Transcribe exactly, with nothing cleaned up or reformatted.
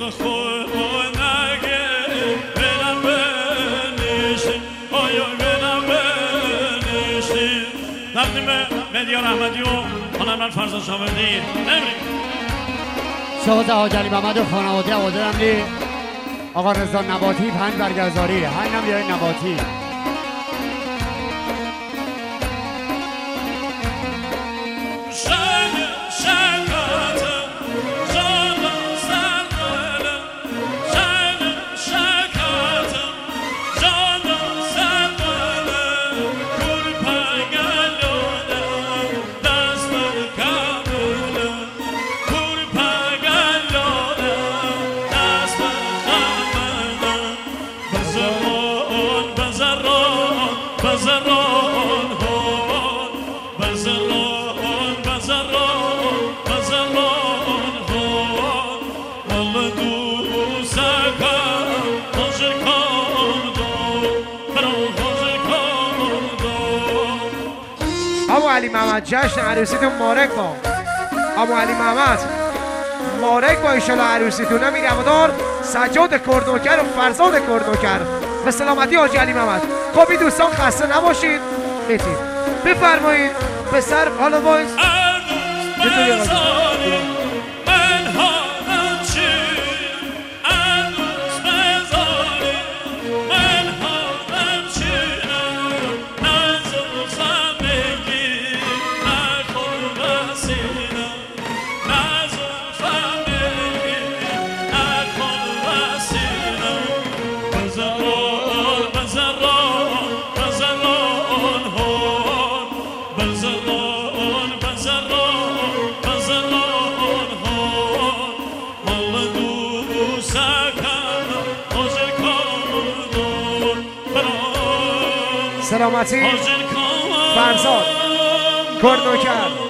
مدیار احمدی و هنرمند فرزاد شاوردی شاهد حاج علی محمد و خانواده عوادر امری آقا رضا نباتی پنج برگزاری های نمیای نباتی ابو علی محمد جشن عروسیتون مبارک با ابو علی محمد مبارک با ایشالا عروسیتون نمیری هوادار سجاد کردنوکر و فرزاد کردنوکر به سلامتی حاج علی محمد. خب دوستان خسته نباشید میتید بفرمایید پسر حالا وایس سلامتی فرزاد کردنوکر